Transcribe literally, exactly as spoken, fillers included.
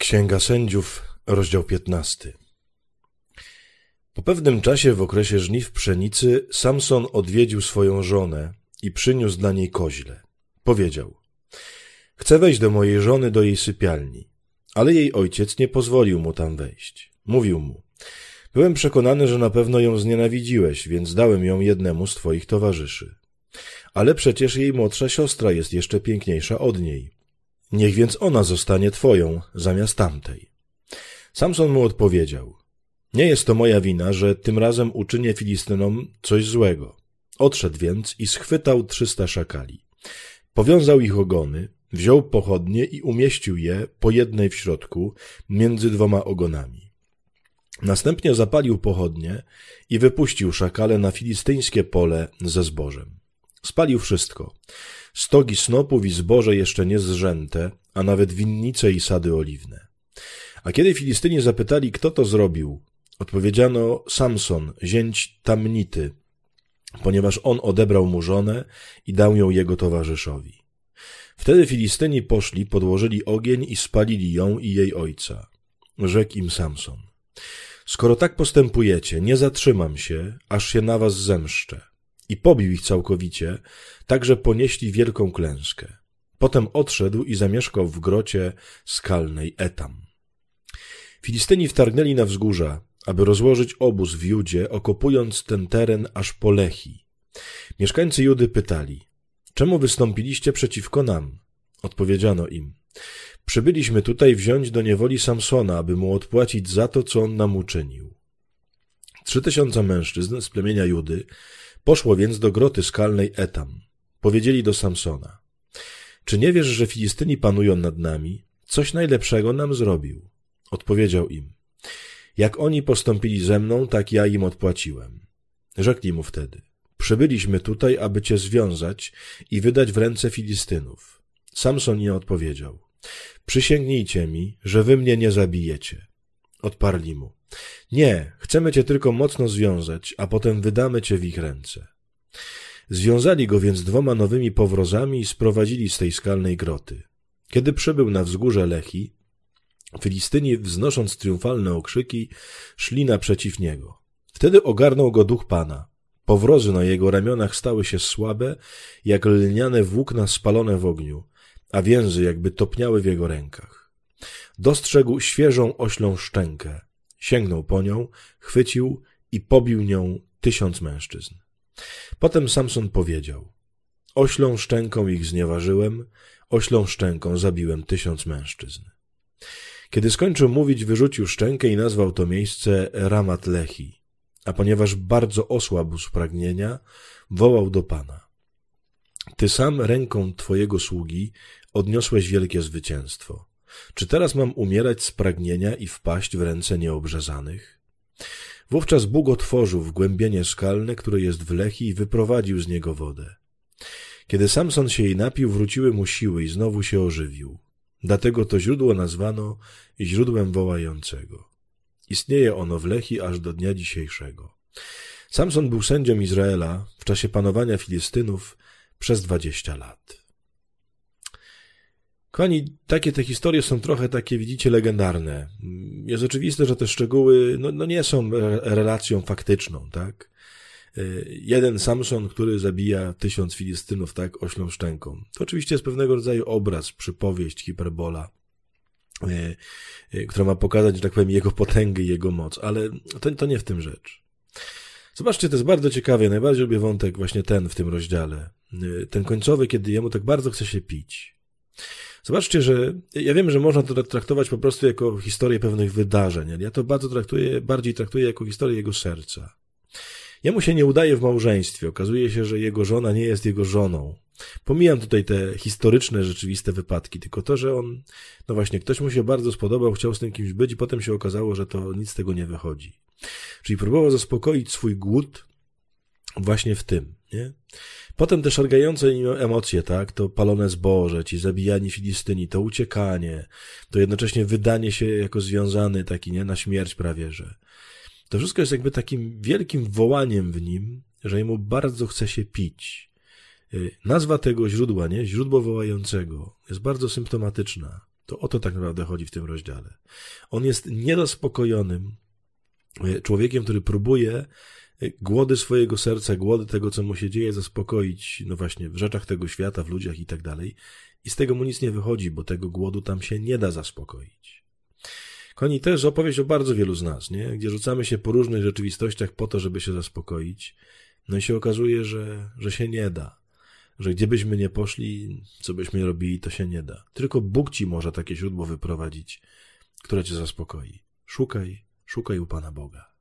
Księga Sędziów, rozdział piętnasty. Po pewnym czasie w okresie żniw pszenicy Samson odwiedził swoją żonę i przyniósł dla niej koźle. Powiedział: chcę wejść do mojej żony do jej sypialni, ale jej ojciec nie pozwolił mu tam wejść. Mówił mu: byłem przekonany, że na pewno ją znienawidziłeś, więc dałem ją jednemu z twoich towarzyszy. Ale przecież jej młodsza siostra jest jeszcze piękniejsza od niej. Niech więc ona zostanie twoją zamiast tamtej. Samson mu odpowiedział: nie jest to moja wina, że tym razem uczynię Filistynom coś złego. Odszedł więc i schwytał trzysta szakali. Powiązał ich ogony, wziął pochodnie i umieścił je po jednej w środku między dwoma ogonami. Następnie zapalił pochodnie i wypuścił szakale na filistyńskie pole ze zbożem. Spalił wszystko: stogi snopów i zboże jeszcze nie zrzęte, a nawet winnice i sady oliwne. A kiedy Filistyni zapytali, kto to zrobił, odpowiedziano: Samson, zięć Tamnity, ponieważ on odebrał mu żonę i dał ją jego towarzyszowi. Wtedy Filistyni poszli, podłożyli ogień i spalili ją i jej ojca. Rzekł im Samson: skoro tak postępujecie, nie zatrzymam się, aż się na was zemszczę. I pobił ich całkowicie, tak że ponieśli wielką klęskę. Potem odszedł i zamieszkał w grocie skalnej Etam. Filistyni wtargnęli na wzgórza, aby rozłożyć obóz w Judzie, okopując ten teren aż po Lehi. Mieszkańcy Judy pytali: czemu wystąpiliście przeciwko nam? Odpowiedziano im: przybyliśmy tutaj wziąć do niewoli Samsona, aby mu odpłacić za to, co on nam uczynił. Trzy tysiące mężczyzn z plemienia Judy poszło więc do groty skalnej Etam. Powiedzieli do Samsona: czy nie wiesz, że Filistyni panują nad nami? Coś najlepszego nam zrobił. Odpowiedział im: jak oni postąpili ze mną, tak ja im odpłaciłem. Rzekli mu wtedy: przybyliśmy tutaj, aby cię związać i wydać w ręce Filistynów. Samson im odpowiedział: przysięgnijcie mi, że wy mnie nie zabijecie. Odparli mu: nie, chcemy cię tylko mocno związać, a potem wydamy cię w ich ręce. Związali go więc dwoma nowymi powrozami i sprowadzili z tej skalnej groty. Kiedy przybył na wzgórze Lehi, Filistyni, wznosząc triumfalne okrzyki, szli naprzeciw niego. Wtedy ogarnął go duch Pana. Powrozy na jego ramionach stały się słabe, jak lniane włókna spalone w ogniu, a więzy jakby topniały w jego rękach. Dostrzegł świeżą oślą szczękę. Sięgnął po nią, chwycił i pobił nią tysiąc mężczyzn. Potem Samson powiedział: oślą szczęką ich znieważyłem, oślą szczęką zabiłem tysiąc mężczyzn. Kiedy skończył mówić, wyrzucił szczękę i nazwał to miejsce Ramat Lehi, a ponieważ bardzo osłabł z pragnienia, wołał do Pana: ty sam ręką twojego sługi odniosłeś wielkie zwycięstwo. Czy teraz mam umierać z pragnienia i wpaść w ręce nieobrzezanych? Wówczas Bóg otworzył wgłębienie skalne, które jest w Lehi, i wyprowadził z niego wodę. Kiedy Samson się jej napił, wróciły mu siły i znowu się ożywił. Dlatego to źródło nazwano źródłem wołającego. Istnieje ono w Lehi aż do dnia dzisiejszego. Samson był sędzią Izraela w czasie panowania Filistynów przez dwadzieścia lat. Kochani, takie te historie są trochę takie, widzicie, legendarne. Jest oczywiste, że te szczegóły no, no nie są relacją faktyczną, tak? Jeden Samson, który zabija tysiąc Filistynów, tak, oślą szczęką. To oczywiście jest pewnego rodzaju obraz, przypowieść, hiperbola, która ma pokazać, że tak powiem, jego potęgę i jego moc, ale to, to nie w tym rzecz. Zobaczcie, to jest bardzo ciekawe. Najbardziej lubię wątek właśnie ten w tym rozdziale. Ten końcowy, kiedy jemu tak bardzo chce się pić. Zobaczcie, że ja wiem, że można to traktować po prostu jako historię pewnych wydarzeń, ale ja to bardzo traktuję, bardziej traktuję jako historię jego serca. Jemu się nie udaje w małżeństwie. Okazuje się, że jego żona nie jest jego żoną. Pomijam tutaj te historyczne, rzeczywiste wypadki, tylko to, że on, no właśnie, ktoś mu się bardzo spodobał, chciał z tym kimś być i potem się okazało, że to nic z tego nie wychodzi. Czyli próbował zaspokoić swój głód właśnie w tym, nie? Potem te szargające emocje, tak, to palone zboże, ci zabijani Filistyni, to uciekanie, to jednocześnie wydanie się jako związany taki, nie, na śmierć prawie, że to wszystko jest jakby takim wielkim wołaniem w nim, że jemu bardzo chce się pić. Nazwa tego źródła, nie, źródło wołającego, jest bardzo symptomatyczna. To o to tak naprawdę chodzi w tym rozdziale. On jest niedospokojonym człowiekiem, który próbuje głody swojego serca, głody tego, co mu się dzieje, zaspokoić, no właśnie, w rzeczach tego świata, w ludziach i tak dalej. I z tego mu nic nie wychodzi, bo tego głodu tam się nie da zaspokoić. Kochani, to jest opowieść o bardzo wielu z nas, nie? Gdzie rzucamy się po różnych rzeczywistościach po to, żeby się zaspokoić. No i się okazuje, że, że się nie da. Że gdzie byśmy nie poszli, co byśmy robili, to się nie da. Tylko Bóg ci może takie źródło wyprowadzić, które cię zaspokoi. Szukaj, szukaj u Pana Boga.